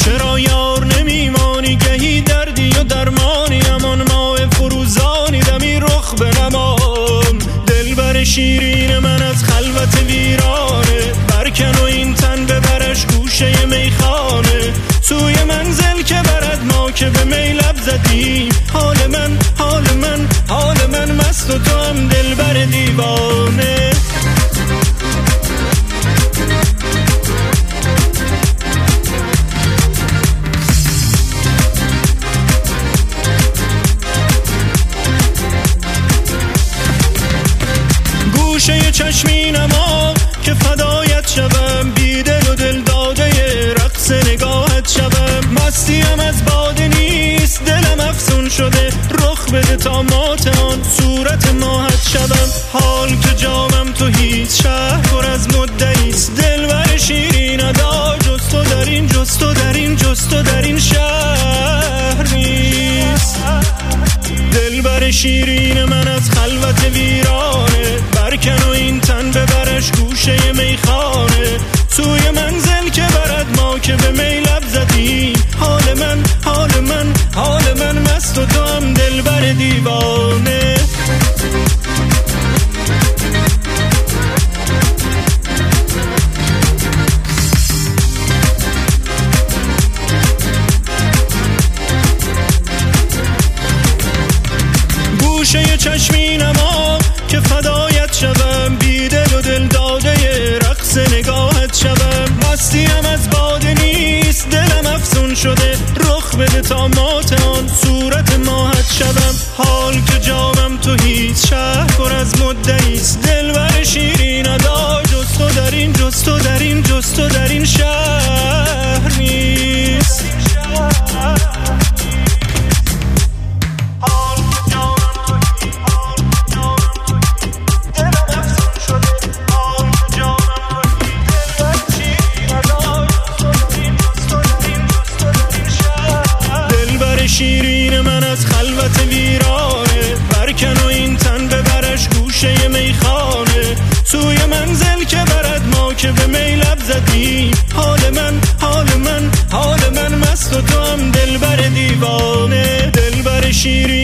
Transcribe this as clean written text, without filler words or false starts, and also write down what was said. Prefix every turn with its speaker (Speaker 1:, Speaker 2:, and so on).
Speaker 1: چرا یار نمیمانی؟ گهی دردی و درمانی، همان ماه فروزانی دمی رخ بنمام. دلبر شیرین من از خلوت ویرانه، برکن و این تن ببرش گوشه میخانه. سوی منزل که برد ما که به می لب زدیم، حال من حال من حال من مست و تو هم دلبر دیوانه. گوشه چشمینما که فدایت شوم، بیدل و دل داده رقص نگاهت شوم. مستیم از باده نیست دلم افسون شده، رخ بده تا مات آن صورت ماهت شوم. حال که جامم تو هیچ شهر پر از مدعیست، دلبر شیرین ادا جز تو در این جز تو در این جز تو در این شهر نیست. دلبر شیرین من از خلوت ویرانه، برکن و این تن ببرش گوشه میخانه. سوی منزل که برد ما که به می لب زدیم، حال من حال من حال من مست و تو هم دلبر دیوانه. گوشه چشمینما که فدایت شوم، بیدل و دل داده رقص نگاهت شوم. مستیم از باده نیست دلم افسون شده، رخ بده تا مات آن صورت ماهت شوم. حال که جامم تو هیچ شهر پر از مدعیست، دلبر شیرین ادا جز تو در این جز تو در این جز تو در این شهر نیست. شیرین من از خلوت ویرانه، برکن و این تن ببرش گوشه میخانه. سوی منزل که برد ما که به می لب زدیم، حال من حال من حال من مست و تو هم دلبر دیوانه. دلبر شیرین